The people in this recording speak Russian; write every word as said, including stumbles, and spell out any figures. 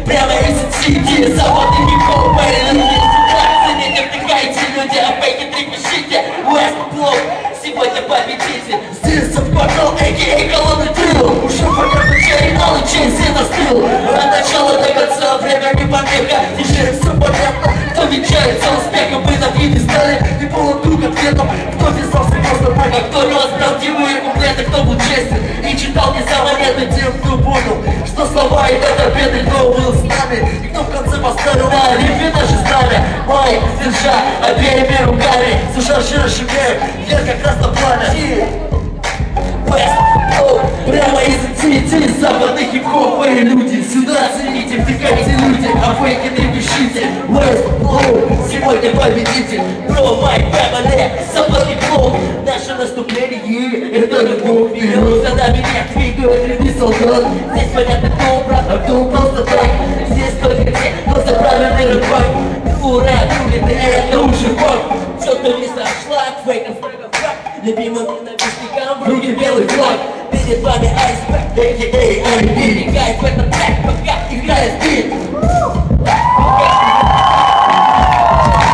прямо из сети. Заводы хип-хоп, парень, не втыкайте, люди, а фейки три пишите. Westblock, сегодня победитель. Здесь пошел, а.к.а. колонны тыл. Уже понятно, чей нал, чей все застыл. От начала до конца время не помеха. Диджей, все понятно, кто венчается успехом. Мы на виде стали и полон друг ответом. Кто ввязался просто так, а кто нес правдивые куплеты, кто был честен и читал не за монеты. Тем, кто понял, что слова и это беды, кто был с нами и кто в конце поставил на рифе наши знамя. Мой, держа обеими руками, суша шире шумею, я как раз на пламя. West, oh, прямо из сети, западных хип-хоп, эй, люди, сюда цените, втыкайте люди, а фейки не пишите. West, oh, сегодня победитель, бро, май family, западный блок. Наше наступление, это любовь, вперед за нами не двигают ряды солдат. Здесь понятно, кто брат, а кто просто так. Здесь только те, кто за правильный рыбак. Ура, люди, это уже факт. Что-то не сошла, фейков, фейков, факт. Любимым ненавистникам в руки белый флаг. Перед вами айсберг, а.к.а.